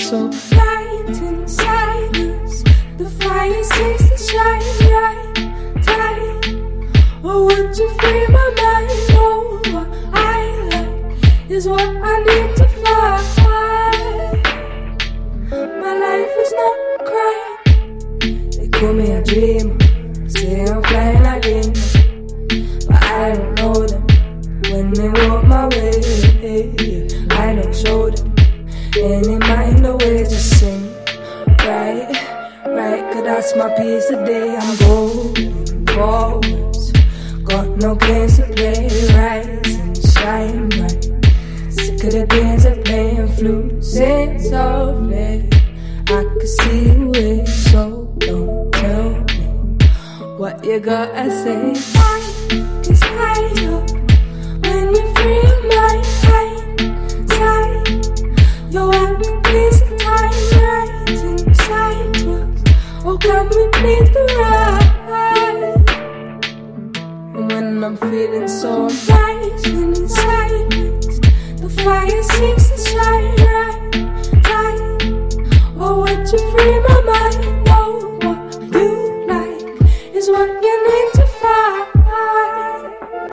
so light inside us. The fire seems to shine right tight. Or would you free my mind? Oh, what I like is what I need to fly. My life is not a crime. They call me a dreamer, say I'm flying like them, but I don't know them. When they walk my way, I don't show them any mind the way to sing. Right, cause that's my piece today. I'm going forwards, got no games to play. Rise and shine bright. Sick of the games of playing flutes and softly. I can see you way, so don't tell me what you gotta say. Life is higher when you free my side. Yo, I can place the time right inside us. Oh, come with me to ride. And when I'm feeling so right